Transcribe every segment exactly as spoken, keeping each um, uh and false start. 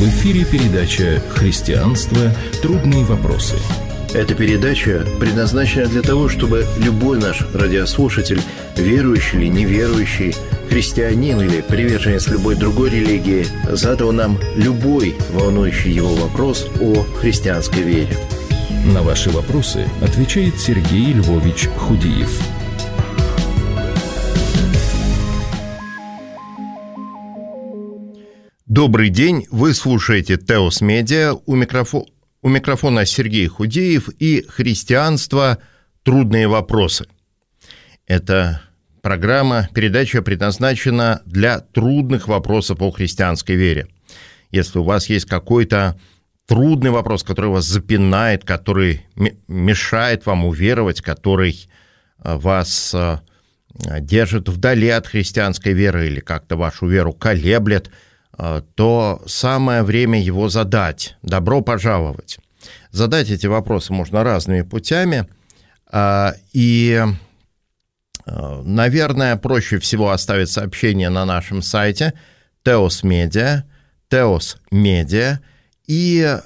В эфире передача «Христианство. Трудные вопросы». Эта передача предназначена для того, чтобы любой наш радиослушатель, верующий или неверующий, христианин или приверженец любой другой религии, задал нам любой волнующий его вопрос о христианской вере. На ваши вопросы отвечает Сергей Львович Худиев. Добрый день, вы слушаете Теос Медиа, у, микрофо... у микрофона Сергей Худиев и «Христианство. Трудные вопросы». Эта программа, передача предназначена для трудных вопросов о христианской вере. Если у вас есть какой-то трудный вопрос, который вас запинает, который мешает вам уверовать, который вас держит вдали от христианской веры или как-то вашу веру колеблет, то самое время его задать. Добро пожаловать. Задать эти вопросы можно разными путями. И, наверное, проще всего оставить сообщение на нашем сайте Теос Медиа, Теос Медиа. И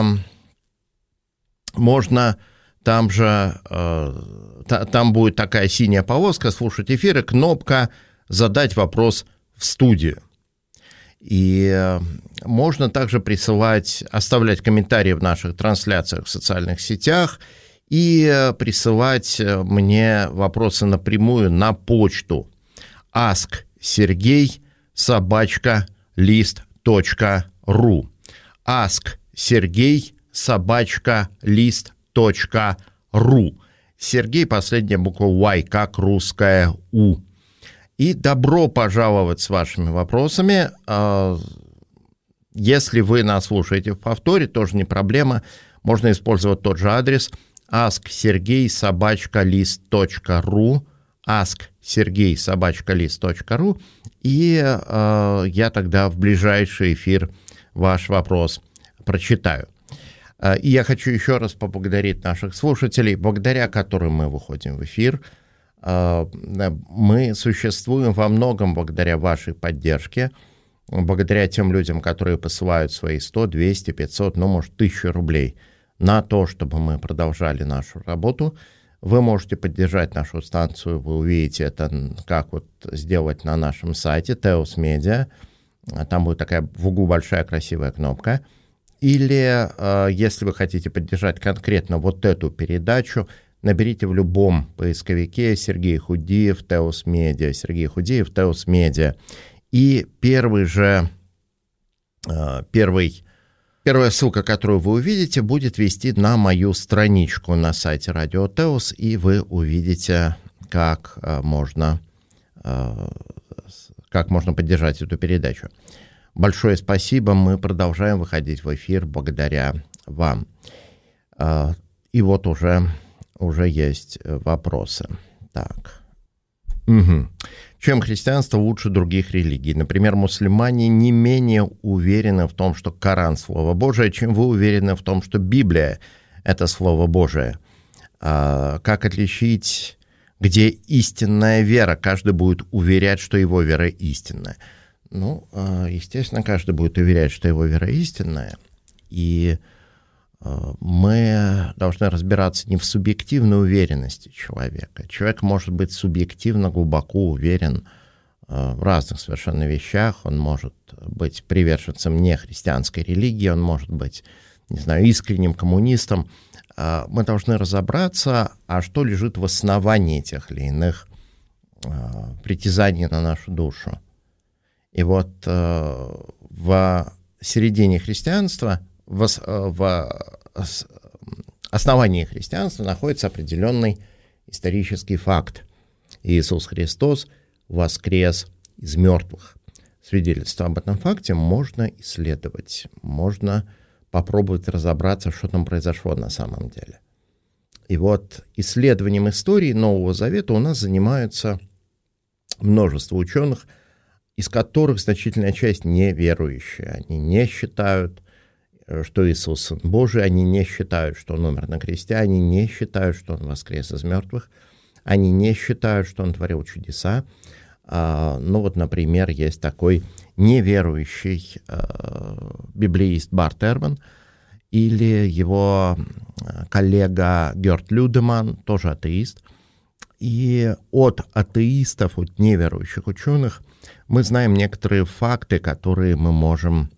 можно там же, там будет такая синяя полоска «Слушать эфир» и кнопка «Задать вопрос в студию». И можно также присылать, оставлять комментарии в наших трансляциях в социальных сетях и присылать мне вопросы напрямую на почту ask sergey собака лист точка ру ask sergey собака лист точка ру. Сергей, последняя буква Y, как русская У. И добро пожаловать с вашими вопросами. Если вы нас слушаете в повторе, тоже не проблема. Можно использовать тот же адрес ask sergey собака лист точка ру ask sergey собака лист точка ру, и я тогда в ближайший эфир ваш вопрос прочитаю. И я хочу еще раз поблагодарить наших слушателей, благодаря которым мы выходим в эфир. Мы существуем во многом благодаря вашей поддержке, благодаря тем людям, которые посылают свои сто, двести, пятьсот, ну, может, тысячу рублей на то, чтобы мы продолжали нашу работу. Вы можете поддержать нашу станцию, вы увидите это, как вот сделать на нашем сайте Теос Медиа. Там будет такая в углу большая красивая кнопка. Или, если вы хотите поддержать конкретно вот эту передачу, наберите в любом поисковике Сергей Худиев, Теос Медиа, Сергей Худиев, Теос Медиа. И первый же, первый, первая ссылка, которую вы увидите, будет вести на мою страничку на сайте Радио Теос, и вы увидите, как можно, как можно поддержать эту передачу. Большое спасибо, мы продолжаем выходить в эфир благодаря вам. И вот уже... Уже есть вопросы. Так. Угу. Чем христианство лучше других религий? Например, мусульмане не менее уверены в том, что Коран – Слово Божие, чем вы уверены в том, что Библия – это Слово Божие. А как отличить, где истинная вера? Каждый будет уверять, что его вера истинная. Ну, естественно, каждый будет уверять, что его вера истинная. И мы должны разбираться не в субъективной уверенности человека. Человек может быть субъективно глубоко уверен в разных совершенно вещах. Он может быть приверженцем нехристианской религии, он может быть, не знаю, искренним коммунистом. Мы должны разобраться, а что лежит в основании тех или иных притязаний на нашу душу. И вот в середине христианства, в, в основании христианства находится определенный исторический факт. Иисус Христос воскрес из мертвых. Свидетельство об этом факте можно исследовать, можно попробовать разобраться, что там произошло на самом деле. И вот исследованием истории Нового Завета у нас занимаются множество ученых, из которых значительная часть неверующие. Они не считают, что Иисус Сын Божий, они не считают, что Он умер на кресте, они не считают, что Он воскрес из мертвых, они не считают, что Он творил чудеса. Ну вот, например, есть такой неверующий э, библеист Барт Эрман или его коллега Герт Людеман, тоже атеист. И от атеистов, от неверующих ученых мы знаем некоторые факты, которые мы можем,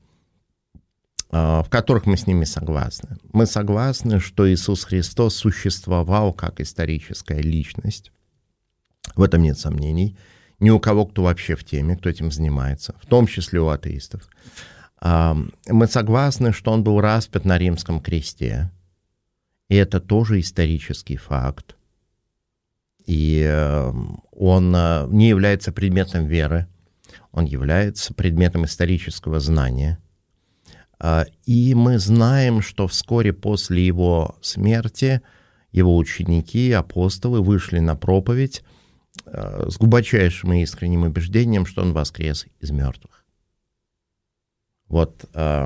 в которых мы с ними согласны. Мы согласны, что Иисус Христос существовал как историческая личность. В этом нет сомнений. Ни у кого, кто вообще в теме, кто этим занимается, в том числе у атеистов. Мы согласны, что он был распят на римском кресте. И это тоже исторический факт. И он не является предметом веры, он является предметом исторического знания. И мы знаем, что вскоре после его смерти его ученики, апостолы, вышли на проповедь с глубочайшим и искренним убеждением, что он воскрес из мертвых. Вот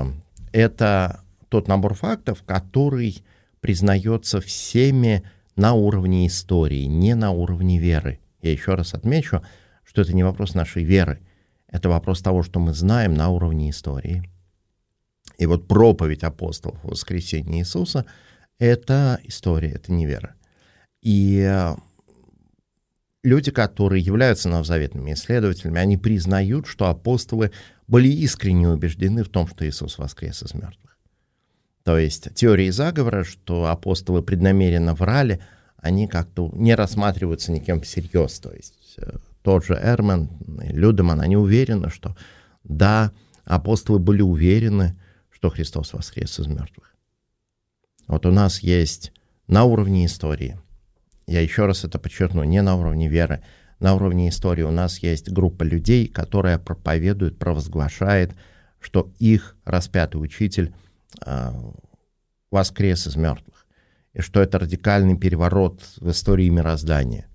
это тот набор фактов, который признается всеми на уровне истории, не на уровне веры. Я еще раз отмечу, что это не вопрос нашей веры, это вопрос того, что мы знаем на уровне истории. И вот проповедь апостолов о воскресении Иисуса — это история, это не вера. И люди, которые являются новозаветными исследователями, они признают, что апостолы были искренне убеждены в том, что Иисус воскрес из мертвых. То есть теории заговора, что апостолы преднамеренно врали, они как-то не рассматриваются никем всерьез. То есть тот же Эрман, Людеман, они уверены, что да, апостолы были уверены, что Христос воскрес из мертвых. Вот у нас есть на уровне истории, я еще раз это подчеркну, не на уровне веры, на уровне истории у нас есть группа людей, которая проповедует, провозглашает, что их распятый учитель воскрес из мертвых, и что это радикальный переворот в истории мироздания.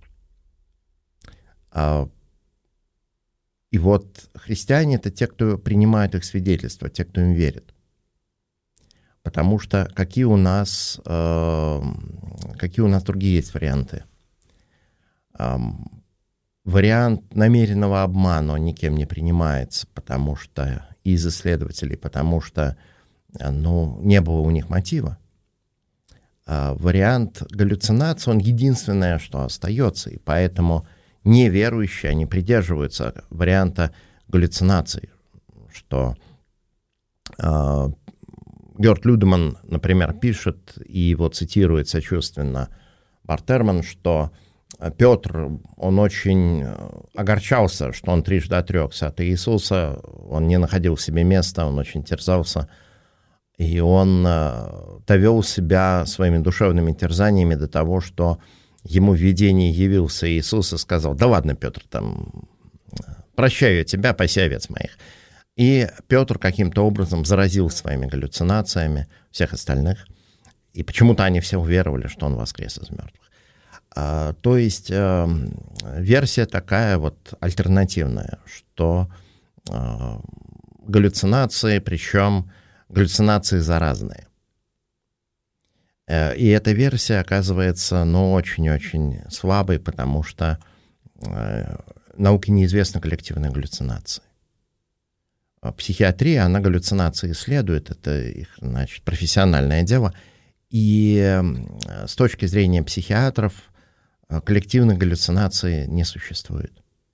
И вот христиане — это те, кто принимает их свидетельства, те, кто им верит. Потому что какие у нас, какие у нас другие есть варианты? Вариант намеренного обмана, он никем не принимается, потому что из исследователей, потому что ну, не было у них мотива. А вариант галлюцинации, он единственное, что остается, и поэтому неверующие, они придерживаются варианта галлюцинаций, что э, Герт Людеман, например, пишет, и его цитирует сочувственно Барт Эрман, что Петр, он очень огорчался, что он трижды отрекся от Иисуса, он не находил в себе места, он очень терзался. И он э, довел себя своими душевными терзаниями до того, что ему в видении явился Иисус и сказал: да ладно, Петр, там, прощаю я тебя, паси овец моих. И Петр каким-то образом заразил своими галлюцинациями всех остальных. И почему-то они все уверовали, что он воскрес из мертвых. А, то есть э, версия такая вот альтернативная, что э, галлюцинации, причем галлюцинации заразные. И эта версия оказывается, ну, очень-очень слабой, потому что э, науке неизвестны коллективные галлюцинации. Психиатрия, она галлюцинации исследует, это их, значит, профессиональное дело. И э, с точки зрения психиатров коллективных галлюцинаций не существует.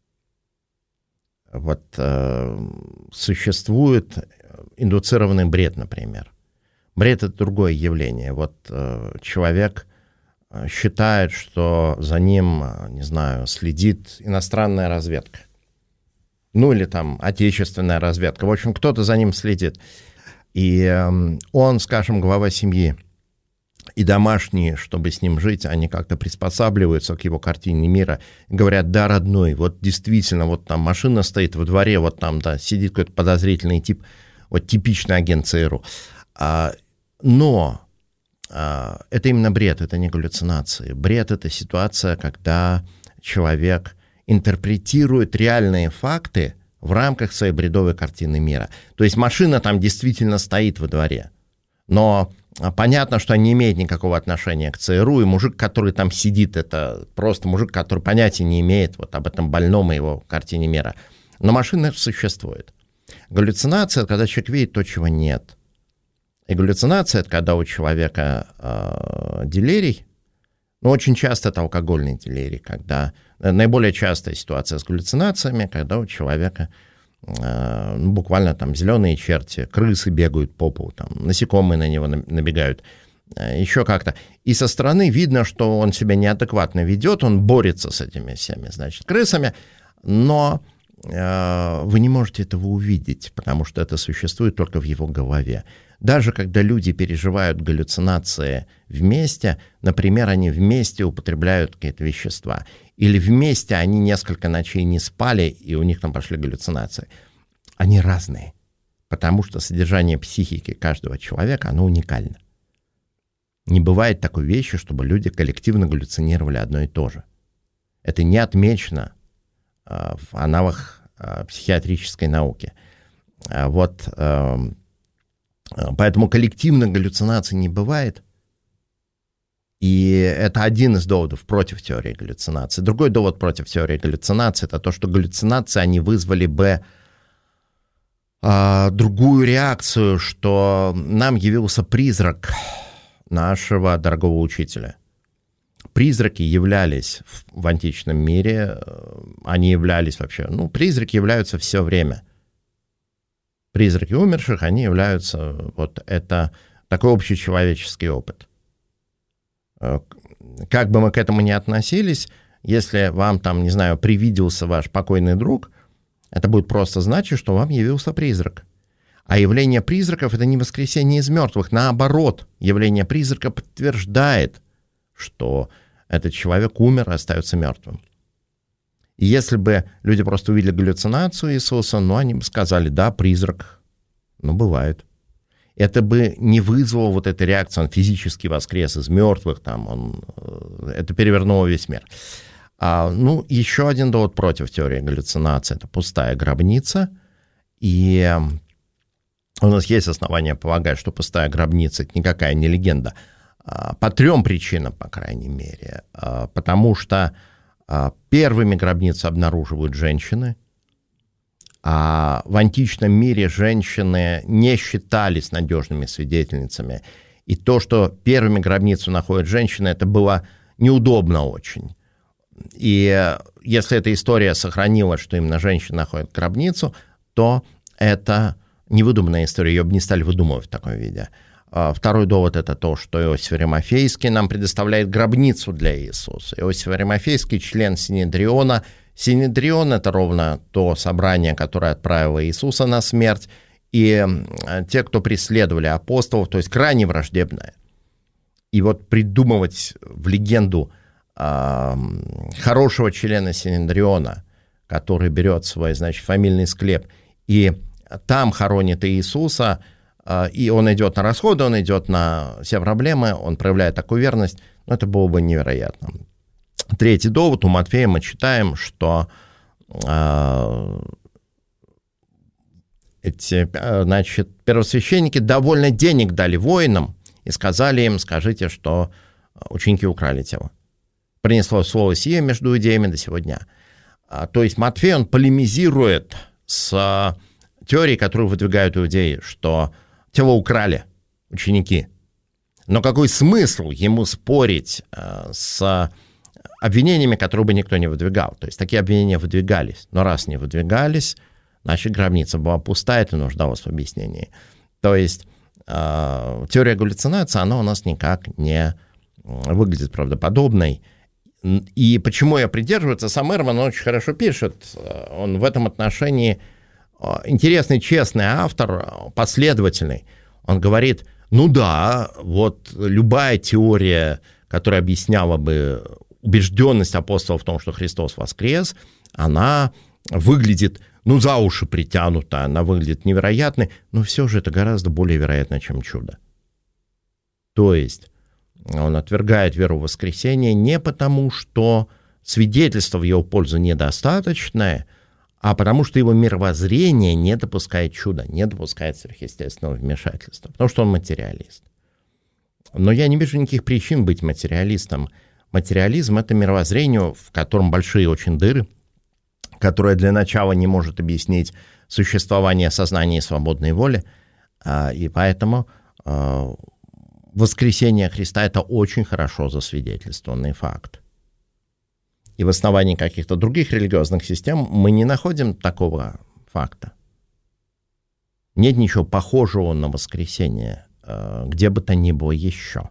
Вот э, существует индуцированный бред, например. Бред — это другое явление. Вот э, человек считает, что за ним, не знаю, следит иностранная разведка. Ну или там отечественная разведка. В общем, кто-то за ним следит. И э, он, скажем, глава семьи, и домашние, чтобы с ним жить, они как-то приспосабливаются к его картине мира. Говорят: да, родной, вот действительно, вот там машина стоит во дворе, вот там, да, сидит какой-то подозрительный тип, вот типичный агент ЦРУ. А, но а, это именно бред, это не галлюцинации. Бред — это ситуация, когда человек интерпретирует реальные факты в рамках своей бредовой картины мира. То есть машина там действительно стоит во дворе, но понятно, что не имеет никакого отношения к ЦРУ, и мужик, который там сидит, это просто мужик, который понятия не имеет вот об этом больном и его картине мира. Но машина существует. Галлюцинация — это когда человек видит то, чего нет. И галлюцинация — это когда у человека э, делирий, но очень часто это алкогольный делирий, когда наиболее частая ситуация с галлюцинациями, когда у человека э, ну, буквально там зеленые черти, крысы бегают по полу, там, насекомые на него набегают, э, еще как-то. И со стороны видно, что он себя неадекватно ведет, он борется с этими всеми, значит, крысами, но э, вы не можете этого увидеть, потому что это существует только в его голове. Даже когда люди переживают галлюцинации вместе, например, они вместе употребляют какие-то вещества, или вместе они несколько ночей не спали, и у них там пошли галлюцинации, они разные, потому что содержание психики каждого человека, оно уникально. Не бывает такой вещи, чтобы люди коллективно галлюцинировали одно и то же. Это не отмечено э, в аналогах э, психиатрической науки. А вот... Э, Поэтому коллективных галлюцинаций не бывает. И это один из доводов против теории галлюцинаций. Другой довод против теории галлюцинаций — это то, что галлюцинации, они вызвали бы а, другую реакцию, что нам явился призрак нашего дорогого учителя. Призраки являлись в, в античном мире, они являлись вообще, ну, призраки являются все время. Призраки умерших, они являются, вот это такой общечеловеческий опыт. Как бы мы к этому ни относились, если вам там, не знаю, привиделся ваш покойный друг, это будет просто значить, что вам явился призрак. А явление призраков — это не воскресение из мертвых. Наоборот, явление призрака подтверждает, что этот человек умер и остается мертвым. И если бы люди просто увидели галлюцинацию Иисуса, ну, они бы сказали, да, призрак, ну, бывает. Это бы не вызвало вот этой реакции, он физически воскрес из мертвых, там, он, это перевернуло весь мир. А, ну, еще один довод против теории галлюцинации — это пустая гробница. И у нас есть основания полагать, что пустая гробница — это никакая не легенда. По трем причинам, по крайней мере. Потому что первыми гробницы обнаруживают женщины, а в античном мире женщины не считались надежными свидетельницами. И то, что первыми гробницу находят женщины, это было неудобно очень. И если эта история сохранилась, что именно женщины находят гробницу, то это невыдуманная история, ее бы не стали выдумывать в таком виде. Второй довод — это то, что Иосиф Аримафейский нам предоставляет гробницу для Иисуса. Иосиф Аримафейский — член Синедриона. Синедрион — это ровно то собрание, которое отправило Иисуса на смерть. И те, кто преследовали апостолов, то есть крайне враждебное. И вот придумывать в легенду э, хорошего члена Синедриона, который берет свой, значит, фамильный склеп, и там хоронит Иисуса, и он идет на расходы, он идет на все проблемы, он проявляет такую верность, ну, это было бы невероятно. Третий довод. У Матфея мы читаем, что э, эти, значит, первосвященники довольно денег дали воинам и сказали им, скажите, что ученики украли тело. Принесло слово сие между иудеями до сего дня. А, то есть Матфей, он полемизирует с теорией, которую выдвигают иудеи, что тело украли ученики. Но какой смысл ему спорить э, с обвинениями, которые бы никто не выдвигал? То есть такие обвинения выдвигались. Но раз не выдвигались, значит, гробница была пустая, это нуждалось в объяснении. То есть э, теория галлюцинации, она у нас никак не выглядит правдоподобной. И почему я придерживаюсь, сам Эрман, он очень хорошо пишет. Он в этом отношении интересный, честный автор, последовательный. Он говорит, ну да, вот любая теория, которая объясняла бы убежденность апостолов в том, что Христос воскрес, она выглядит, ну, за уши притянута, она выглядит невероятной, но все же это гораздо более вероятно, чем чудо. То есть он отвергает веру в воскресение не потому, что свидетельство в его пользу недостаточное, а потому что его мировоззрение не допускает чуда, не допускает сверхъестественного вмешательства, потому что он материалист. Но я не вижу никаких причин быть материалистом. Материализм — это мировоззрение, в котором большие очень дыры, которое для начала не может объяснить существования сознания и свободной воли. И поэтому воскресение Христа — это очень хорошо засвидетельствованный факт. И в основании каких-то других религиозных систем мы не находим такого факта. Нет ничего похожего на воскресение, где бы то ни было еще.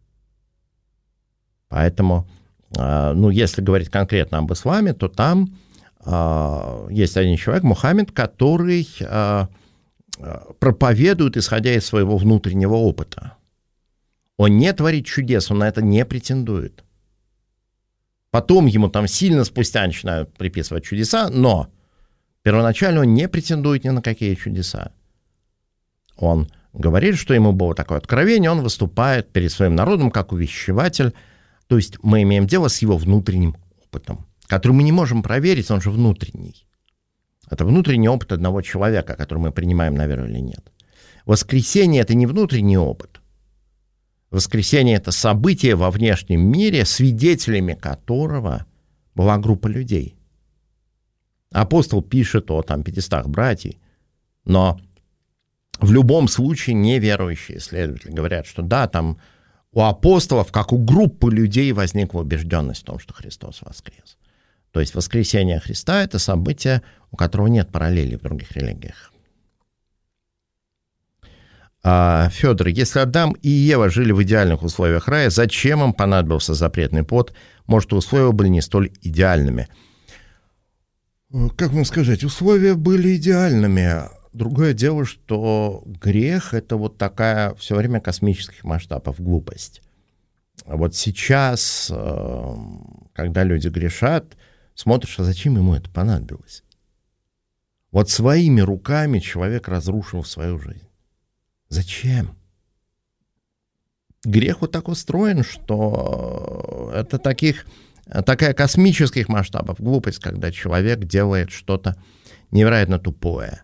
Поэтому, ну, если говорить конкретно об исламе, то там есть один человек, Мухаммед, который проповедует, исходя из своего внутреннего опыта. Он не творит чудес, он на это не претендует. Потом ему там сильно спустя начинают приписывать чудеса, но первоначально он не претендует ни на какие чудеса. Он говорит, что ему было такое откровение, он выступает перед своим народом как увещеватель. То есть мы имеем дело с его внутренним опытом, который мы не можем проверить, он же внутренний. Это внутренний опыт одного человека, который мы принимаем на веру или нет. Воскресение — это не внутренний опыт. Воскресение — это событие во внешнем мире, свидетелями которого была группа людей. Апостол пишет о там, пятистах братьев, но в любом случае неверующие исследователи говорят, что да, там у апостолов, как у группы людей, возникла убежденность в том, что Христос воскрес. То есть воскресение Христа — это событие, у которого нет параллелей в других религиях. А, Федор, если Адам и Ева жили в идеальных условиях рая, зачем им понадобился запретный плод? Может, условия были не столь идеальными? Как вам сказать, условия были идеальными. Другое дело, что грех — это вот такая все время космических масштабов глупость. Вот сейчас, когда люди грешат, смотришь, а зачем ему это понадобилось? Вот своими руками человек разрушил свою жизнь. Зачем? Грех вот так устроен, что это таких, такая космических масштабов глупость, когда человек делает что-то невероятно тупое.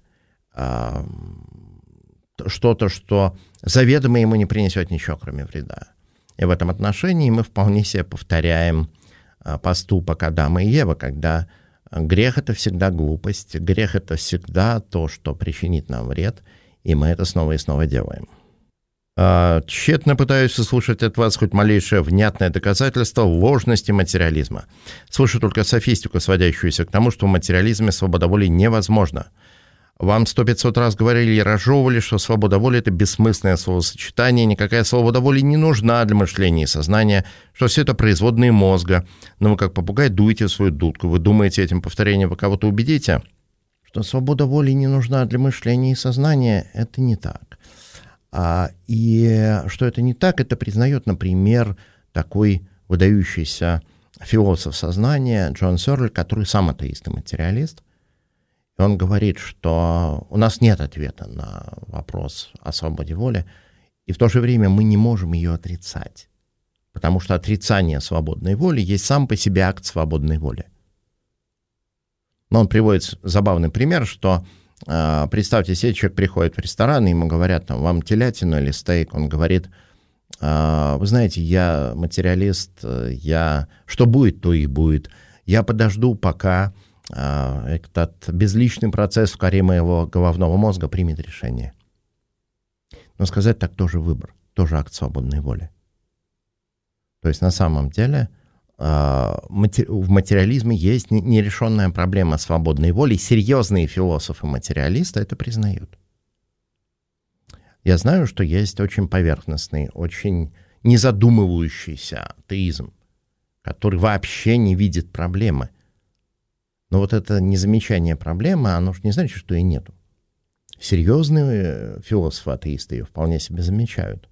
Что-то, что заведомо ему не принесет ничего, кроме вреда. И в этом отношении мы вполне себе повторяем поступок Адама и Евы, когда грех — это всегда глупость, грех — это всегда то, что причинит нам вред, и мы это снова и снова делаем. Тщетно пытаюсь услышать от вас хоть малейшее внятное доказательство ложности материализма. Слышу только софистику, сводящуюся к тому, что в материализме свобода воли невозможна. Вам сто пятьсот раз говорили и разжевывали, что свобода воли — это бессмысленное словосочетание, никакая свобода воли не нужна для мышления и сознания, что все это производные мозга. Но вы как попугай дуете в свою дудку. Вы думаете, этим повторением вы кого-то убедите? Что свобода воли не нужна для мышления и сознания — это не так. А, и что это не так, это признает, например, такой выдающийся философ сознания Джон Сёрль, который сам атеист и материалист. И он говорит, что у нас нет ответа на вопрос о свободе воли, и в то же время мы не можем ее отрицать, потому что отрицание свободной воли есть сам по себе акт свободной воли. Но он приводит забавный пример, что, э, представьте себе, человек приходит в ресторан, и ему говорят, там, вам телятину или стейк, он говорит, э, вы знаете, я материалист, я что будет, то и будет, я подожду, пока этот безличный процесс в коре моего головного мозга примет решение. Но сказать так тоже выбор, тоже акт свободной воли. То есть на самом деле в материализме есть нерешенная проблема свободной воли. Серьезные философы-материалисты это признают. Я знаю, что есть очень поверхностный, очень незадумывающийся атеизм, который вообще не видит проблемы. Но вот это незамечание проблемы, оно же не значит, что ее нету. Серьезные философы-атеисты ее вполне себе замечают.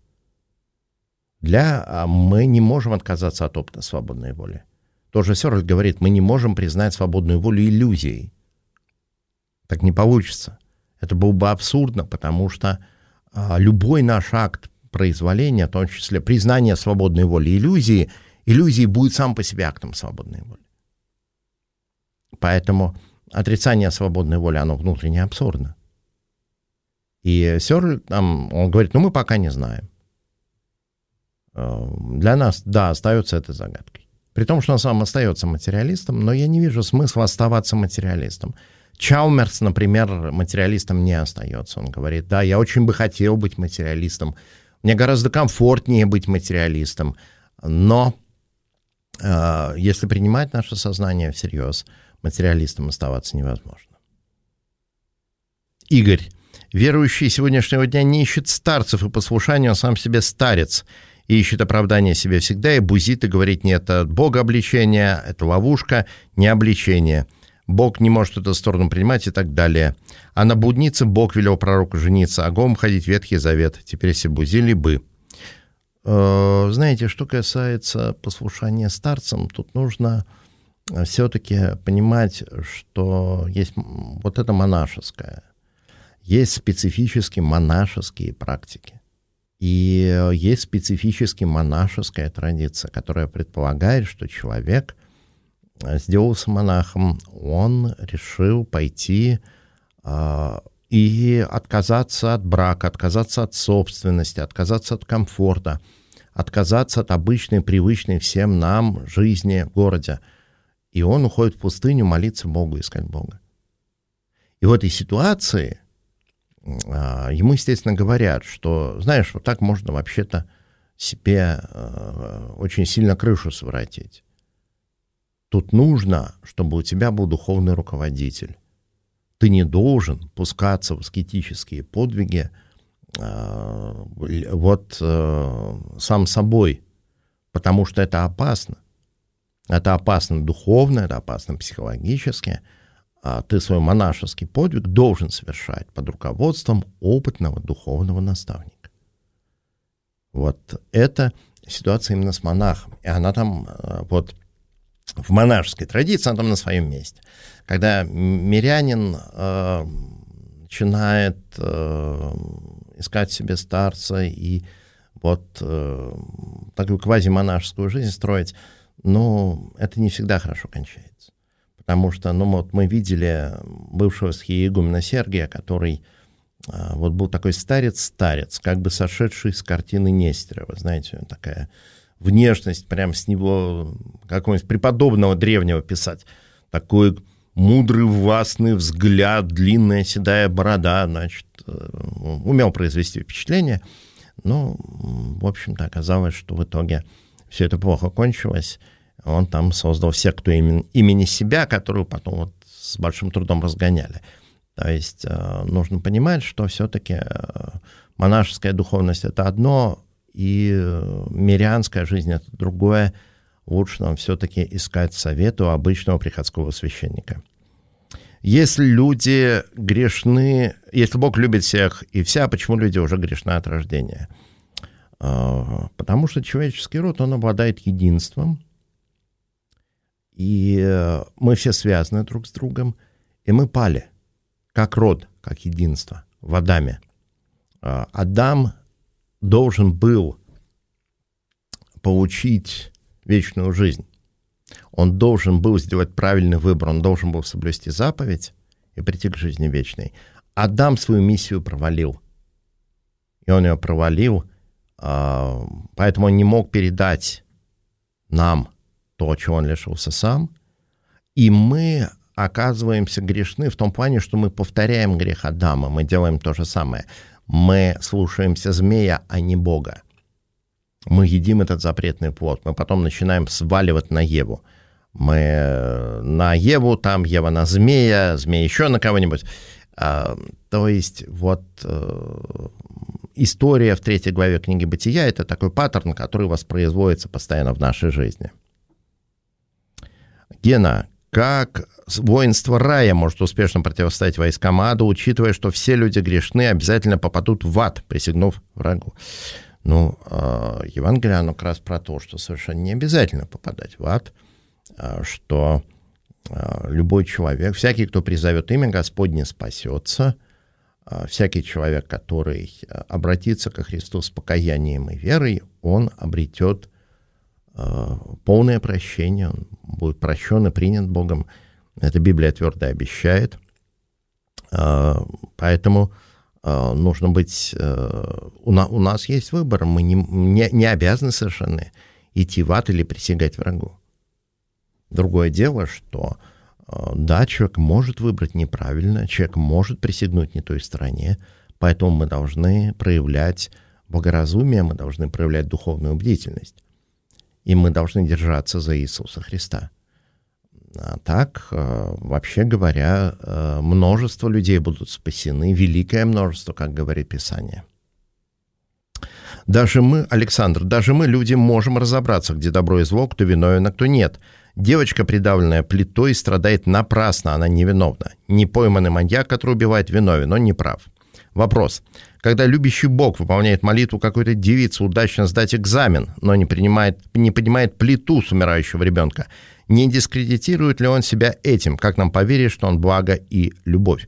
Для, мы не можем отказаться от опыта свободной воли. Тоже Сёрль говорит, мы не можем признать свободную волю иллюзией. Так не получится. Это было бы абсурдно, потому что а, любой наш акт произволения, в том числе признание свободной воли иллюзии, иллюзии будет сам по себе актом свободной воли. Поэтому отрицание свободной воли, оно внутренне абсурдно. И Сёрль, там, он говорит, ну мы пока не знаем. Для нас, да, остается это загадкой. При том, что он сам остается материалистом, но я не вижу смысла оставаться материалистом. Чалмерс, например, материалистом не остается. Он говорит, да, я очень бы хотел быть материалистом, мне гораздо комфортнее быть материалистом, но э, если принимать наше сознание всерьез, материалистом оставаться невозможно. Игорь. Верующий сегодняшнего дня не ищет старцев и послушания, он сам себе старец, и ищет оправдание себе всегда, и бузит, и говорит, нет, это Бога обличение, это ловушка, не обличение. Бог не может эту сторону принимать и так далее. А на блуднице Бог велел пророку жениться, а голым ходить Ветхий Завет. Теперь все бузили бы. Знаете, что касается послушания старцам, тут нужно все-таки понимать, что есть вот это монашеское. Есть специфически монашеские практики. И есть специфически монашеская традиция, которая предполагает, что человек сделался монахом, он решил пойти э, и отказаться от брака, отказаться от собственности, отказаться от комфорта, отказаться от обычной, привычной всем нам жизни в городе. И он уходит в пустыню молиться Богу, искать Бога. И в этой ситуации ему, естественно, говорят, что, знаешь, вот так можно вообще-то себе э, очень сильно крышу своротить. Тут нужно, чтобы у тебя был духовный руководитель. Ты не должен пускаться в аскетические подвиги э, вот э, сам собой, потому что это опасно. Это опасно духовно, это опасно психологически. Ты свой монашеский подвиг должен совершать под руководством опытного духовного наставника. Вот это ситуация именно с монахом. И она там, вот в монашеской традиции, она там на своем месте. Когда мирянин э, начинает э, искать себе старца и вот э, такую квазимонашескую жизнь строить, ну, это не всегда хорошо кончается. Потому что, ну, вот мы видели бывшего схиегумена Сергия, который а, вот был такой старец-старец, как бы сошедший с картины Нестерова, знаете, такая внешность, прям с него какого-нибудь преподобного древнего писать, такой мудрый, властный взгляд, длинная седая борода, значит, умел произвести впечатление, но, в общем-то, оказалось, что в итоге все это плохо кончилось. Он там создал секту имени, имени себя, которую потом вот с большим трудом разгоняли. То есть э, нужно понимать, что все-таки э, монашеская духовность — это одно, и э, мирянская жизнь — это другое. Лучше нам все-таки искать совет у обычного приходского священника. Если люди грешны, если Бог любит всех и вся, почему люди уже грешны от рождения? Э, потому что человеческий род, он обладает единством, и мы все связаны друг с другом, и мы пали, как род, как единство, в Адаме. Адам должен был получить вечную жизнь. Он должен был сделать правильный выбор, он должен был соблюсти заповедь и прийти к жизни вечной. Адам свою миссию провалил. И он ее провалил, поэтому он не мог передать нам то, чего он лишился сам, и мы оказываемся грешны в том плане, что мы повторяем грех Адама, мы делаем то же самое. Мы слушаемся змея, а не Бога. Мы едим этот запретный плод, мы потом начинаем сваливать на Еву. Мы на Еву, там Ева на змея, змея еще на кого-нибудь. А, то есть вот э, история в третьей главе книги Бытия — это такой паттерн, который воспроизводится постоянно в нашей жизни. Гена, как воинство рая может успешно противостоять войскам ада, учитывая, что все люди грешны, обязательно попадут в ад, присягнув врагу? Ну, Евангелие, оно как раз про то, что совершенно не обязательно попадать в ад, что любой человек, всякий, кто призовет имя Господне, спасется, всякий человек, который обратится ко Христу с покаянием и верой, он обретет полное прощение, он будет прощен и принят Богом. Это Библия твердо обещает. Поэтому нужно быть... У нас есть выбор, мы не, не, не обязаны совершенно идти в ад или присягать врагу. Другое дело, что Да, человек может выбрать неправильно, человек может присягнуть не той стороне, поэтому мы должны проявлять богоразумие, мы должны проявлять духовную бдительность. И мы должны держаться за Иисуса Христа. А так, вообще говоря, множество людей будут спасены, великое множество, как говорит Писание. Даже мы, Александр, даже мы, люди, можем разобраться, где добро и зло, кто виновен, а кто нет. Девочка, придавленная плитой, страдает напрасно, она невиновна. Не пойманный маньяк, который убивает, виновен, он не прав. Вопрос. Когда любящий Бог выполняет молитву какой-то девицы удачно сдать экзамен, но не, принимает, не поднимает плиту с умирающего ребенка, не дискредитирует ли он себя этим? Как нам поверить, что он благо и любовь?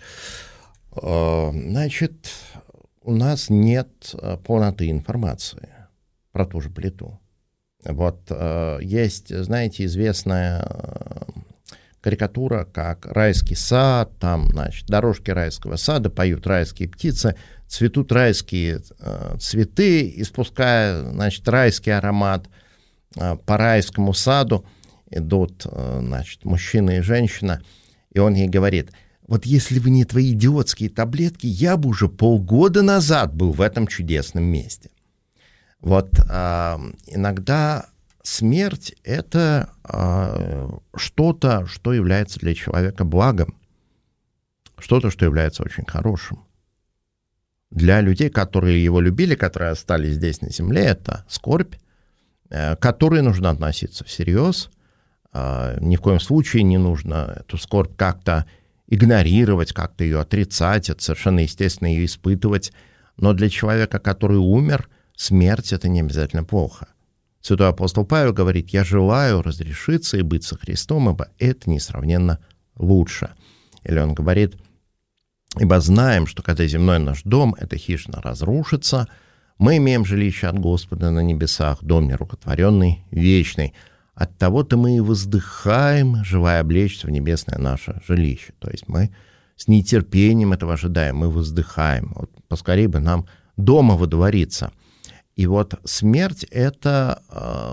Значит, у нас нет полноты информации про ту же плиту. Вот есть, знаете, известная карикатура, как райский сад, там, значит, дорожки райского сада, поют райские птицы, цветут райские э, цветы, испуская, значит, райский аромат э, по райскому саду идут, э, значит, мужчина и женщина, и он ей говорит: вот если бы не твои идиотские таблетки, я бы уже полгода назад был в этом чудесном месте. Вот э, иногда смерть — это э, что-то, что является для человека благом, что-то, что является очень хорошим. Для людей, которые его любили, которые остались здесь на земле, это скорбь, э, к которой нужно относиться всерьез. Э, ни в коем случае не нужно эту скорбь как-то игнорировать, как-то ее отрицать, это совершенно естественно ее испытывать. Но для человека, который умер, смерть — это не обязательно плохо. Святой апостол Павел говорит: «Я желаю разрешиться и быть со Христом, ибо это несравненно лучше». Или он говорит: «Ибо знаем, что когда земной наш дом, эта хижина, разрушится, мы имеем жилище от Господа на небесах, дом нерукотворенный, вечный. Оттого-то мы и воздыхаем, желая облечься в небесное наше жилище». То есть мы с нетерпением этого ожидаем, мы воздыхаем. Вот поскорее бы нам дома водвориться. И вот смерть — это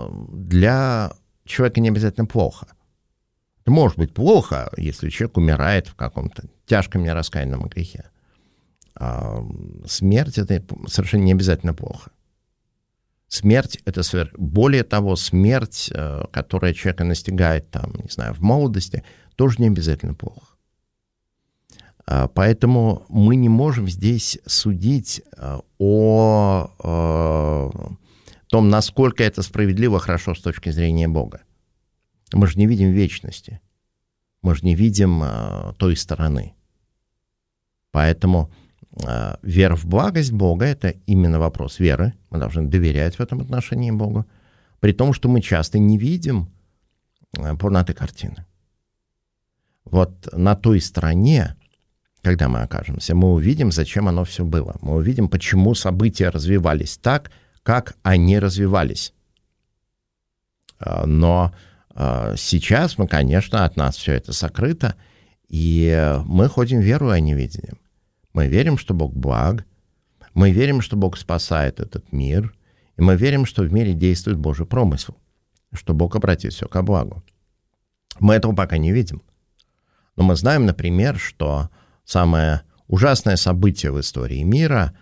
для человека не обязательно плохо. Это может быть плохо, если человек умирает в каком-то тяжком нераскаянном грехе. А смерть — это совершенно не обязательно плохо. Смерть — это более того, смерть, которая человека настигает, там, не знаю, в молодости, тоже не обязательно плохо. Поэтому мы не можем здесь судить о, о том, насколько это справедливо, хорошо с точки зрения Бога. Мы же не видим вечности, мы же не видим а, той стороны. Поэтому а, вера в благость Бога — это именно вопрос веры. Мы должны доверять в этом отношении Богу, при том, что мы часто не видим а, полноты картины. Вот на той стороне, когда мы окажемся, мы увидим, зачем оно все было. Мы увидим, почему события развивались так, как они развивались. Но сейчас мы, конечно, от нас все это сокрыто, и мы ходим верою, а не видением. Мы верим, что Бог благ, мы верим, что Бог спасает этот мир, и мы верим, что в мире действует Божий промысел, что Бог обратит все ко благу. Мы этого пока не видим. Но мы знаем, например, что самое ужасное событие в истории мира,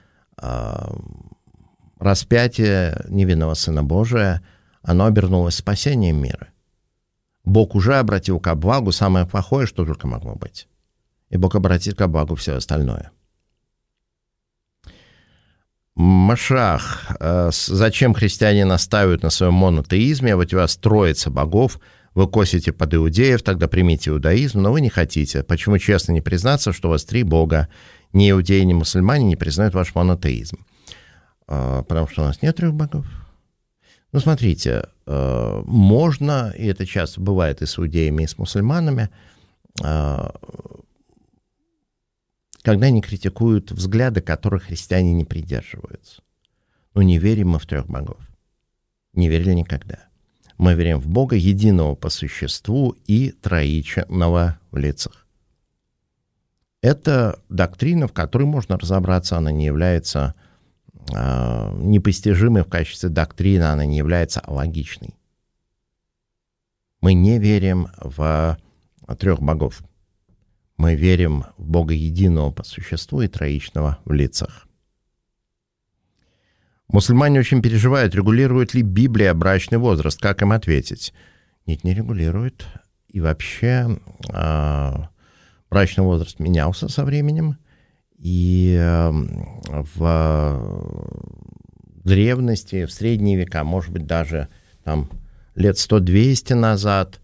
распятие невинного Сына Божия, оно обернулось спасением мира. Бог уже обратил ко благу самое плохое, что только могло быть. И Бог обратит ко благу все остальное. Машах, зачем христиане настаивают на своем монотеизме? Вот у вас троица богов, вы косите под иудеев, тогда примите иудаизм, но вы не хотите. Почему честно не признаться, что у вас три бога? Ни иудеи, ни мусульмане не признают ваш монотеизм. Потому что у нас нет трех богов. Ну, смотрите, можно, и это часто бывает и с иудеями, и с мусульманами, когда они критикуют взгляды, которых христиане не придерживаются. Ну, не верим мы в трех богов. Не верили никогда. Мы верим в Бога единого по существу и троичного в лицах. Это доктрина, в которой можно разобраться, она не является э, непостижимой в качестве доктрины, она не является логичной. Мы не верим в трех богов. Мы верим в Бога единого по существу и троичного в лицах. Мусульмане очень переживают, регулирует ли Библия брачный возраст. Как им ответить? Нет, не регулирует. И вообще э, брачный возраст менялся со временем. И э, в древности, в средние века, может быть, даже там лет сто-двести назад,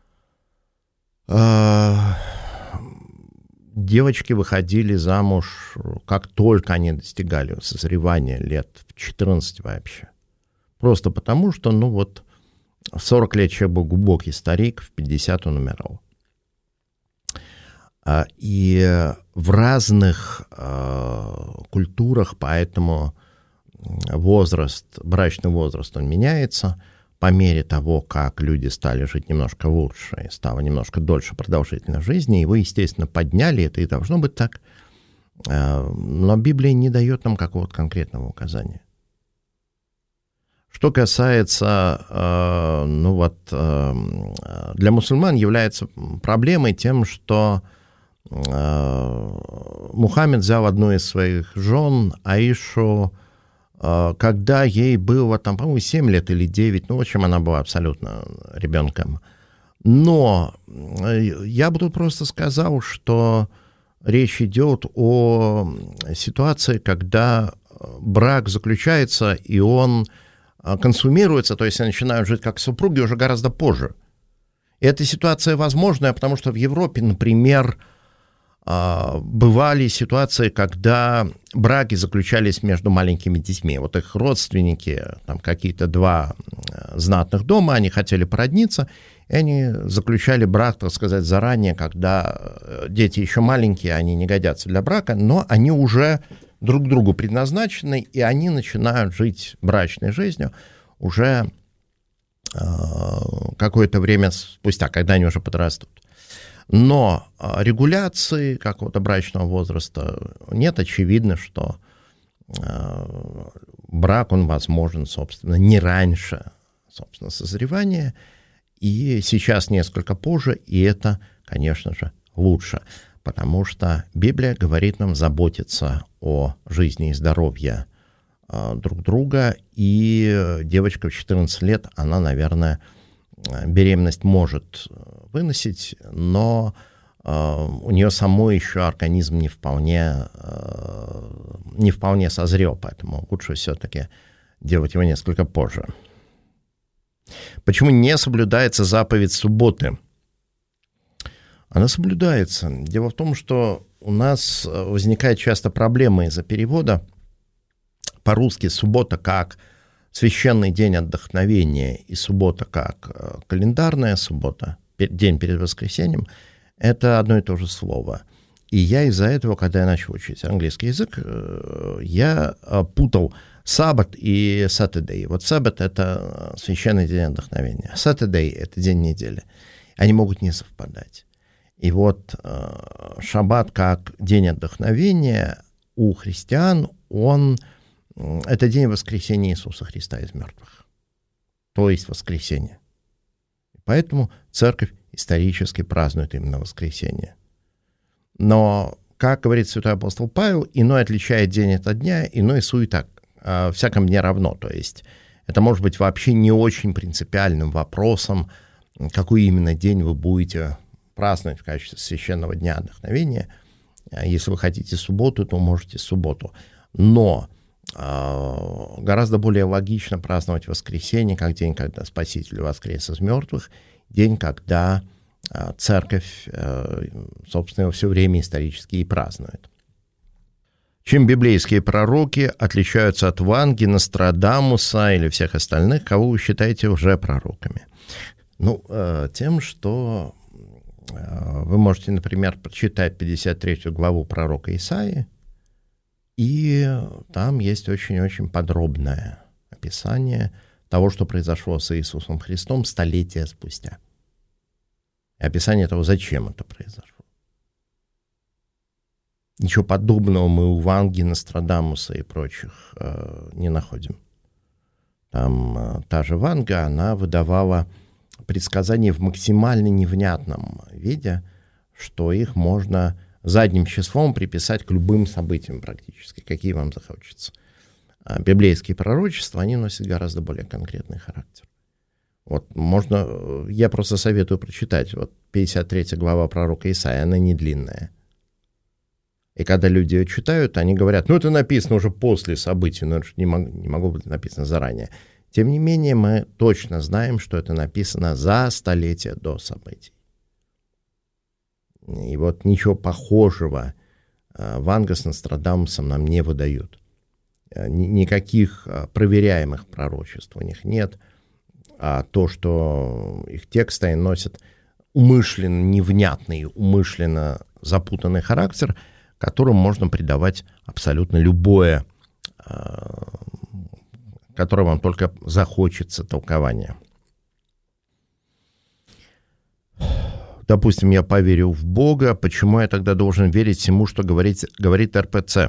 э, девочки выходили замуж, как только они достигали созревания, лет в четырнадцать вообще. Просто потому, что, ну вот, в сорок лет человек был глубокий старик, в пятьдесят он умирал. И в разных культурах поэтому возраст, брачный возраст, он меняется по мере того, как люди стали жить немножко лучше и стало немножко дольше продолжительность жизни, его, естественно, подняли, это и должно быть так. Но Библия не дает нам какого-то конкретного указания. Что касается, ну вот, для мусульман является проблемой тем, что Мухаммед взял одну из своих жен, Аишу, когда ей было, там, по-моему, семь лет или девять, ну, в общем, она была абсолютно ребенком. Но я бы тут просто сказал, что речь идет о ситуации, когда брак заключается, и он консумируется, то есть они начинают жить как супруги уже гораздо позже. И эта ситуация возможная, потому что в Европе, например, бывали ситуации, когда браки заключались между маленькими детьми. Вот их родственники, там какие-то два знатных дома, они хотели породниться, и они заключали брак, так сказать, заранее, когда дети еще маленькие, они не годятся для брака, но они уже друг другу предназначены, и они начинают жить брачной жизнью уже какое-то время спустя, когда они уже подрастут. Но регуляции какого-то брачного возраста нет. Очевидно, что брак, он возможен, собственно, не раньше, собственно, созревания, и сейчас несколько позже, и это, конечно же, лучше, потому что Библия говорит нам заботиться о жизни и здоровье друг друга, и девочка в четырнадцать лет, она, наверное, беременность может выносить, но э, у нее самой еще организм не вполне, э, не вполне созрел, поэтому лучше все-таки делать его несколько позже. Почему не соблюдается заповедь субботы? Она соблюдается. Дело в том, что у нас возникает часто проблема из-за перевода. По-русски суббота как священный день отдохновения и суббота как календарная суббота, день перед воскресеньем, это одно и то же слово. И я из-за этого, когда я начал учить английский язык, я путал саббат и Saturday. Вот саббат — это священный день отдохновения, а Saturday — это день недели. Они могут не совпадать. И вот шаббат как день отдохновения у христиан, он... это день воскресения Иисуса Христа из мертвых, то есть воскресенье. Поэтому церковь исторически празднует именно воскресенье. Но, как говорит святой апостол Павел, иной отличает день от дня, иной суета, а всяком дне равно. То есть это может быть вообще не очень принципиальным вопросом, какой именно день вы будете праздновать в качестве священного дня отдохновения. Если вы хотите субботу, то можете субботу. Но гораздо более логично праздновать воскресенье как день, когда Спаситель воскрес из мертвых, день, когда церковь, собственно, его все время исторически и празднует. Чем библейские пророки отличаются от Ванги, Нострадамуса или всех остальных, кого вы считаете уже пророками? Ну, тем, что вы можете, например, прочитать пятьдесят третью главу пророка Исаии, и там есть очень-очень подробное описание того, что произошло с Иисусом Христом столетия спустя. И описание того, зачем это произошло. Ничего подобного мы у Ванги, Нострадамуса и прочих э, не находим. Там э, та же Ванга, она выдавала предсказания в максимально невнятном виде, что их можно задним числом приписать к любым событиям практически, какие вам захочется. А библейские пророчества, они носят гораздо более конкретный характер. Вот можно, я просто советую прочитать, вот пятьдесят третья глава пророка Исаии, она не длинная. И когда люди ее читают, они говорят, ну это написано уже после событий, но это не, мог, не могло быть написано заранее. Тем не менее, мы точно знаем, что это написано за столетие до событий. И вот ничего похожего Ванга с Нострадамусом нам не выдают. Никаких проверяемых пророчеств у них нет. А то, что их тексты носят умышленно невнятный, умышленно запутанный характер, которому можно придавать абсолютно любое, которое вам только захочется толкования. Допустим, я поверил в Бога, почему я тогда должен верить всему, что говорит, говорит эр пэ цэ?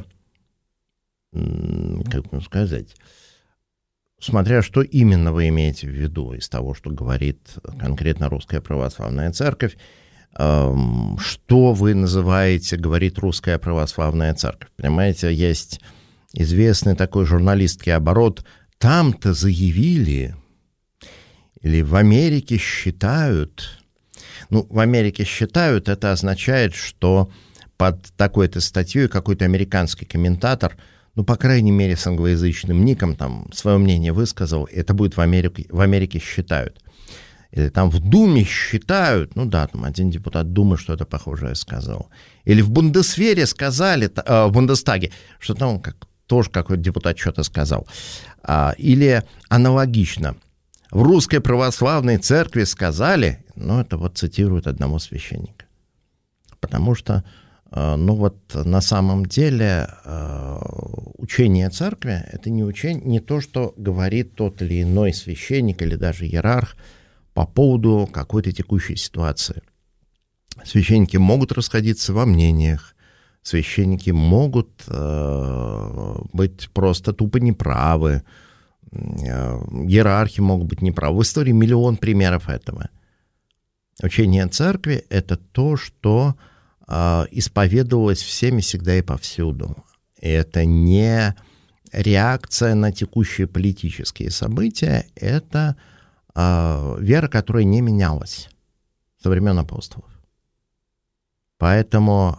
Как вам сказать? Смотря что именно вы имеете в виду из того, что говорит конкретно Русская Православная Церковь, что вы называете, говорит Русская Православная Церковь. Понимаете, есть известный такой журналистский оборот, там-то заявили, или в Америке считают, ну, в Америке считают, это означает, что под такой-то статьей какой-то американский комментатор, ну, по крайней мере, с англоязычным ником, там, свое мнение высказал, это будет в Америке, в Америке считают. Или там в Думе считают, ну да, там один депутат Думы что-то похожее сказал. Или в Бундесвере сказали, э, в Бундестаге, что там как, тоже какой-то депутат что-то сказал. А, или аналогично. В Русской Православной Церкви сказали, ну это вот цитируют одного священника. Потому что, э, ну вот на самом деле э, учение Церкви, это не, учение, не то, что говорит тот или иной священник или даже иерарх, по поводу какой-то текущей ситуации. Священники могут расходиться во мнениях, священники могут э, быть просто тупо неправы, э, иерархи могут быть неправы. В истории миллион примеров этого. Учение Церкви — это то, что э, исповедовалось всеми всегда и повсюду. И это не реакция на текущие политические события, это вера, которая не менялась со времен апостолов. Поэтому,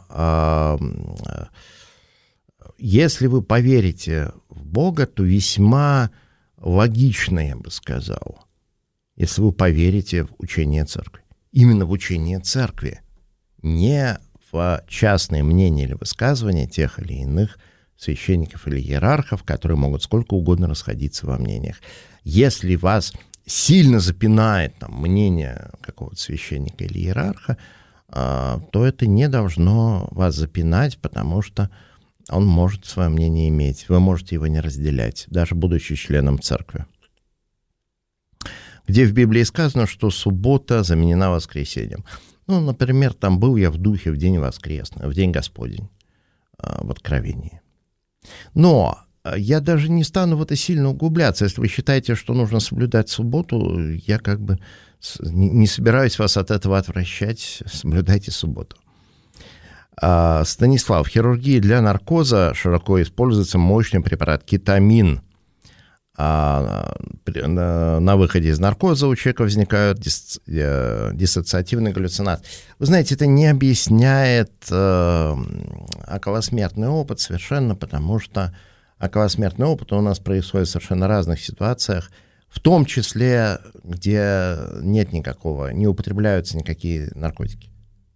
если вы поверите в Бога, то весьма логично, я бы сказал, если вы поверите в учение Церкви. Именно в учение Церкви, не в частные мнения или высказывания тех или иных священников или иерархов, которые могут сколько угодно расходиться во мнениях. Если вас сильно запинает там, мнение какого-то священника или иерарха, э, то это не должно вас запинать, потому что он может свое мнение иметь. Вы можете его не разделять, даже будучи членом церкви. Где в Библии сказано, что суббота заменена воскресеньем. Ну, например, там был я в духе в день воскресный, в день Господень, э, в Откровении. Но я даже не стану в это сильно углубляться. Если вы считаете, что нужно соблюдать субботу, я как бы не собираюсь вас от этого отвращать. Соблюдайте субботу. Станислав, в хирургии для наркоза широко используется мощный препарат кетамин. На выходе из наркоза у человека возникают диссоциативные галлюцинации. Вы знаете, это не объясняет околосмертный опыт совершенно, потому что околосмертный опыт у нас происходит в совершенно разных ситуациях, в том числе, где нет никакого, не употребляются никакие наркотики.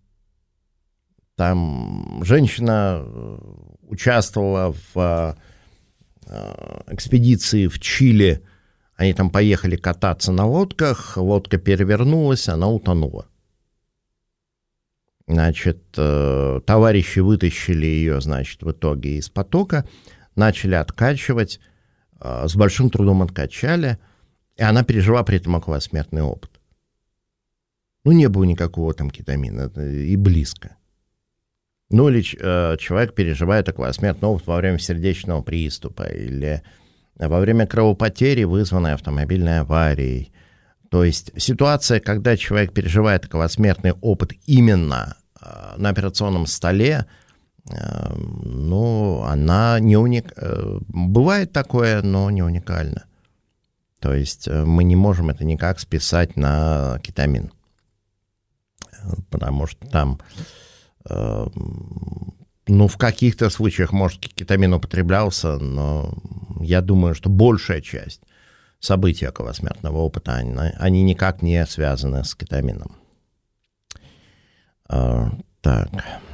Там женщина участвовала в экспедиции в Чили, они там поехали кататься на лодках, лодка перевернулась, она утонула. Значит, товарищи вытащили ее, значит, в итоге из потока, начали откачивать, э, с большим трудом откачали, и она пережила при этом околосмертный опыт. Ну, не было никакого там кетамина, и близко. Ну, или э, человек переживает околосмертный опыт во время сердечного приступа, или во время кровопотери, вызванной автомобильной аварией. То есть ситуация, когда человек переживает околосмертный опыт именно э, на операционном столе, э, ну, она не уник... э, бывает такое, но не уникально. То есть э, мы не можем это никак списать на кетамин. Потому что там, э, ну, в каких-то случаях, может, кетамин употреблялся, но я думаю, что большая часть события околосмертного опыта, они, они никак не связаны с кетамином. А, так.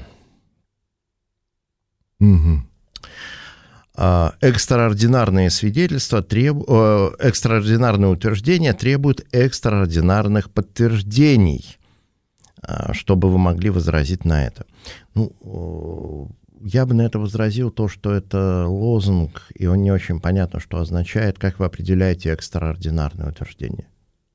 Угу. А, экстраординарные свидетельства, треб... э, экстраординарные утверждения требуют экстраординарных подтверждений, чтобы вы могли возразить на это. Ну, я бы на это возразил то, что это лозунг, и он не очень понятно, что означает, как вы определяете экстраординарное утверждение.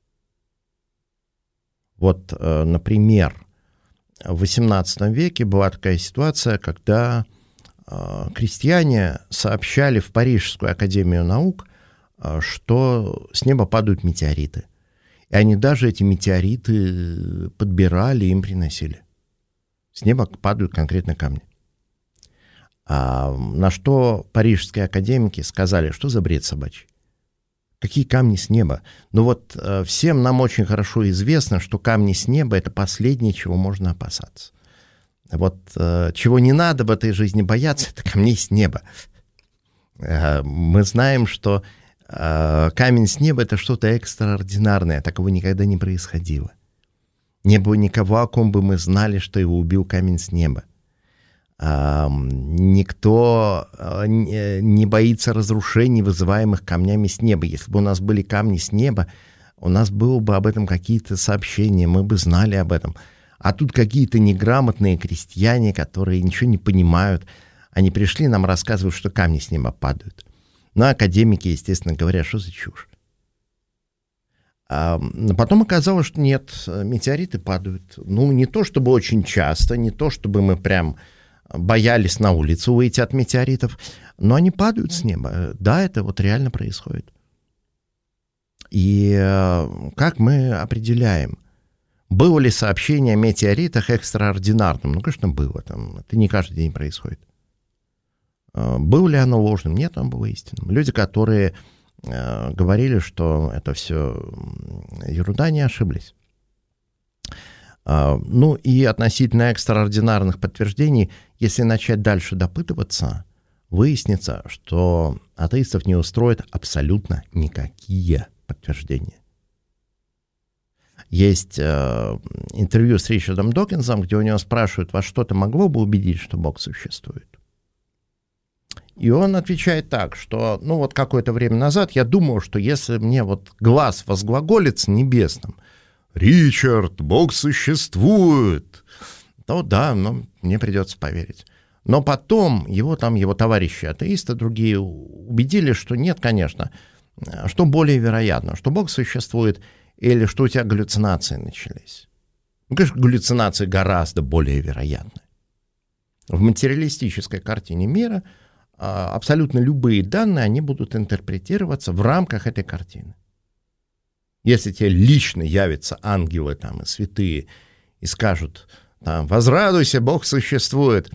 Вот, например, в восемнадцатом веке была такая ситуация, когда крестьяне сообщали в Парижскую академию наук, что с неба падают метеориты. И они даже эти метеориты подбирали, им приносили. С неба падают конкретно камни. А на что парижские академики сказали, что за бред собачий? Какие камни с неба? Ну вот всем нам очень хорошо известно, что камни с неба — это последнее, чего можно опасаться. Вот чего не надо в этой жизни бояться, это камней с неба. Мы знаем, что камень с неба — это что-то экстраординарное, такого никогда не происходило. Не было никого, о ком бы мы знали, что его убил камень с неба. Никто не боится разрушений, вызываемых камнями с неба. Если бы у нас были камни с неба, у нас было бы об этом какие-то сообщения, мы бы знали об этом. А тут какие-то неграмотные крестьяне, которые ничего не понимают, они пришли, нам рассказывают, что камни с неба падают. Но академики, естественно, говорят, что за чушь. А потом оказалось, что нет, метеориты падают. Ну, не то чтобы очень часто, не то чтобы мы прям боялись на улицу выйти от метеоритов, но они падают с неба. Да, это вот реально происходит. И как мы определяем, было ли сообщение о метеоритах экстраординарным? Ну, конечно, было. Там, это не каждый день происходит. Было ли оно ложным? Нет, оно было истинным. Люди, которые э, говорили, что это все ерунда, не ошиблись. Э, ну и относительно экстраординарных подтверждений, если начать дальше допытываться, выяснится, что атеистов не устроит абсолютно никакие подтверждения. Есть э, интервью с Ричардом Докинсом, где у него спрашивают, вас что-то могло бы убедить, что Бог существует? И он отвечает так, что, ну вот какое-то время назад я думал, что если мне вот глаз возглаголится небесным, «Ричард, Бог существует», то да, ну, мне придется поверить. Но потом его там, его товарищи атеисты другие убедили, что нет, конечно, что более вероятно, что Бог существует или что у тебя галлюцинации начались. Ну, конечно, галлюцинации гораздо более вероятны. В материалистической картине мира абсолютно любые данные, они будут интерпретироваться в рамках этой картины. Если тебе лично явятся ангелы там, и святые и скажут, там, возрадуйся, Бог существует,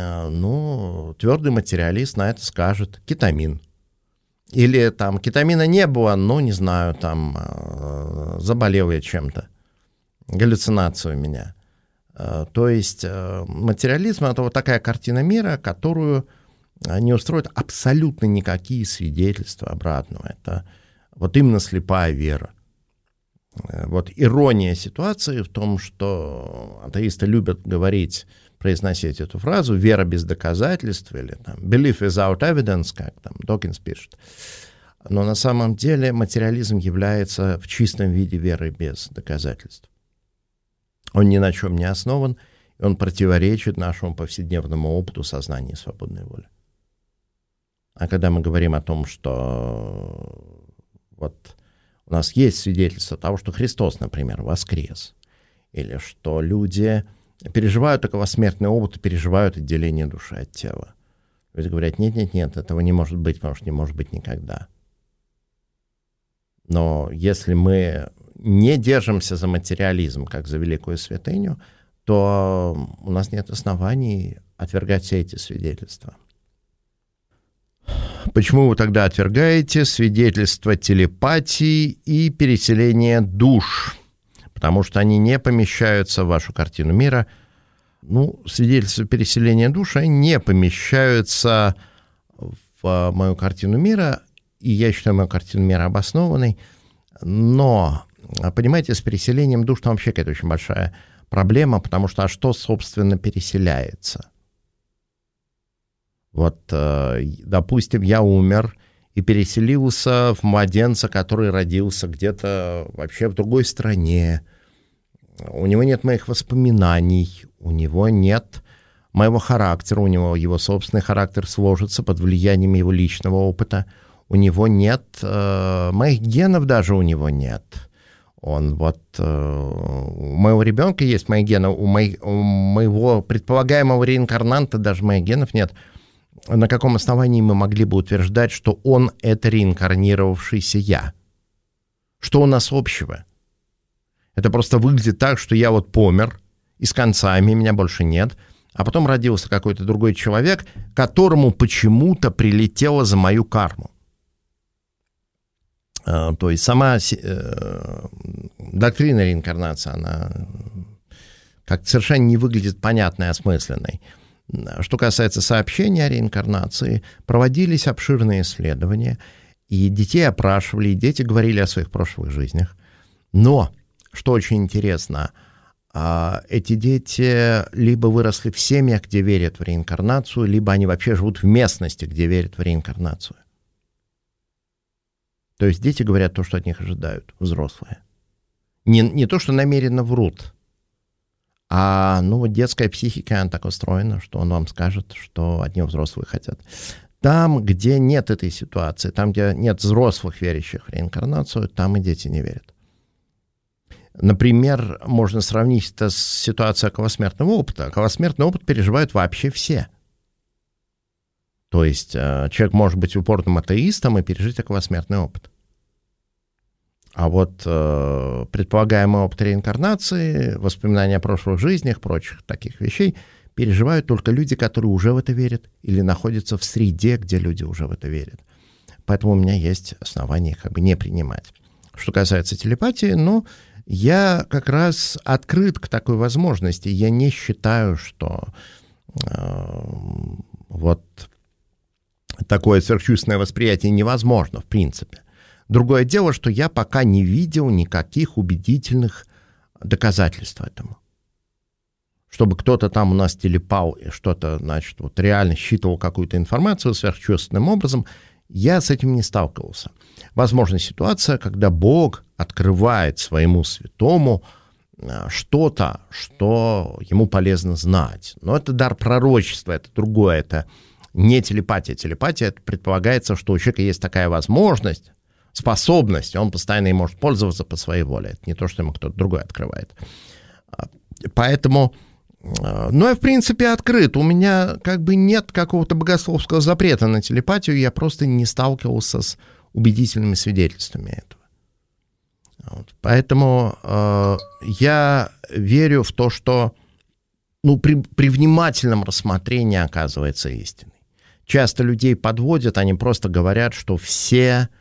ну, твердый материалист на это скажет кетамин. Или там кетамина не было, но, не знаю, там, заболел я чем-то, галлюцинация у меня. То есть материализм — это вот такая картина мира, которую не устроят абсолютно никакие свидетельства обратного. Это вот именно слепая вера. Вот ирония ситуации в том, что атеисты любят говорить, произносить эту фразу «вера без доказательств» или там, «belief without evidence», как там Докинс пишет. Но на самом деле материализм является в чистом виде верой без доказательств. Он ни на чем не основан, и он противоречит нашему повседневному опыту сознания и свободной воли. А когда мы говорим о том, что вот у нас есть свидетельство того, что Христос, например, воскрес, или что люди переживают околосмертный опыт, переживают отделение души от тела. Люди говорят, нет-нет-нет, этого не может быть, потому что не может быть никогда. Но если мы не держимся за материализм, как за великую святыню, то у нас нет оснований отвергать все эти свидетельства. Почему вы тогда отвергаете свидетельства телепатии и переселения душ? Потому что они не помещаются в вашу картину мира. Ну, свидетельства переселения душ, они не помещаются в мою картину мира, и я считаю мою картину мира обоснованной. Но, понимаете, с переселением душ там вообще какая-то очень большая проблема, потому что а что, собственно, переселяется? Вот, допустим, я умер и переселился в младенца, который родился где-то вообще в другой стране. У него нет моих воспоминаний, у него нет моего характера, у него его собственный характер сложится под влиянием его личного опыта. У него нет э, моих генов, даже у него нет. Он вот э, у моего ребенка есть мои гены, у, мои, у моего предполагаемого реинкарнанта даже моих генов нет. На каком основании мы могли бы утверждать, что он — это реинкарнировавшийся я? Что у нас общего? Это просто выглядит так, что я вот помер, и с концами меня больше нет, а потом родился какой-то другой человек, которому почему-то прилетело за мою карму. То есть сама э, доктрина реинкарнации, она как-то совершенно не выглядит понятной и осмысленной. Что касается сообщения о реинкарнации, проводились обширные исследования, и детей опрашивали, и дети говорили о своих прошлых жизнях. Но, что очень интересно, эти дети либо выросли в семьях, где верят в реинкарнацию, либо они вообще живут в местности, где верят в реинкарнацию. То есть дети говорят то, что от них ожидают, взрослые. Не, не то, что намеренно врут, а ну, вот детская психика, она так устроена, что он вам скажет, что от него взрослые хотят. Там, где нет этой ситуации, там, где нет взрослых, верящих в реинкарнацию, там и дети не верят. Например, можно сравнить это с ситуацией околосмертного опыта. Околосмертный опыт переживают вообще все. То есть человек может быть упорным атеистом и пережить околосмертный опыт. А вот э, предполагаемый опыт реинкарнации, воспоминания о прошлых жизнях, прочих таких вещей переживают только люди, которые уже в это верят или находятся в среде, где люди уже в это верят. Поэтому у меня есть основания как бы не принимать. Что касается телепатии, ну, я как раз открыт к такой возможности. Я не считаю, что э, вот такое сверхчувственное восприятие невозможно в принципе. Другое дело, что я пока не видел никаких убедительных доказательств этому. Чтобы кто-то там у нас телепал и что-то, значит, вот реально считывал какую-то информацию сверхчувственным образом, я с этим не сталкивался. Возможна ситуация, когда Бог открывает своему святому что-то, что ему полезно знать. Но это дар пророчества, это другое, это не телепатия. Телепатия, это предполагается, что у человека есть такая возможность, способность, он постоянно ей может пользоваться по своей воле. Это не то, что ему кто-то другой открывает. Поэтому, ну, я, в принципе, открыт. У меня как бы нет какого-то богословского запрета на телепатию, я просто не сталкивался с убедительными свидетельствами этого. Вот. Поэтому э, я верю в то, что ну, при, при внимательном рассмотрении оказывается истиной. Часто людей подводят, они просто говорят, что все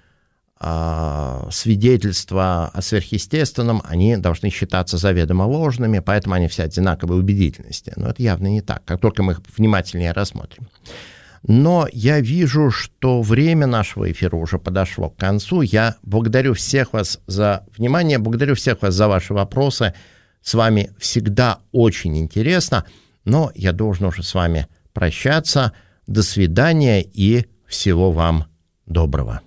свидетельства о сверхъестественном, они должны считаться заведомо ложными, поэтому они все одинаковой убедительности. Но это явно не так, как только мы их внимательнее рассмотрим. Но я вижу, что время нашего эфира уже подошло к концу. Я благодарю всех вас за внимание, благодарю всех вас за ваши вопросы. С вами всегда очень интересно, но я должен уже с вами прощаться. До свидания и всего вам доброго.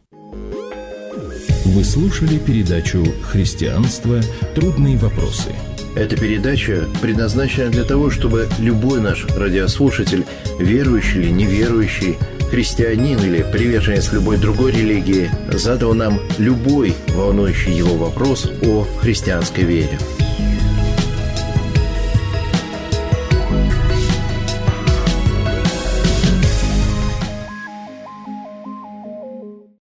Вы слушали передачу «Христианство. Трудные вопросы». Эта передача предназначена для того, чтобы любой наш радиослушатель, верующий или неверующий, христианин или приверженец любой другой религии, задал нам любой волнующий его вопрос о христианской вере.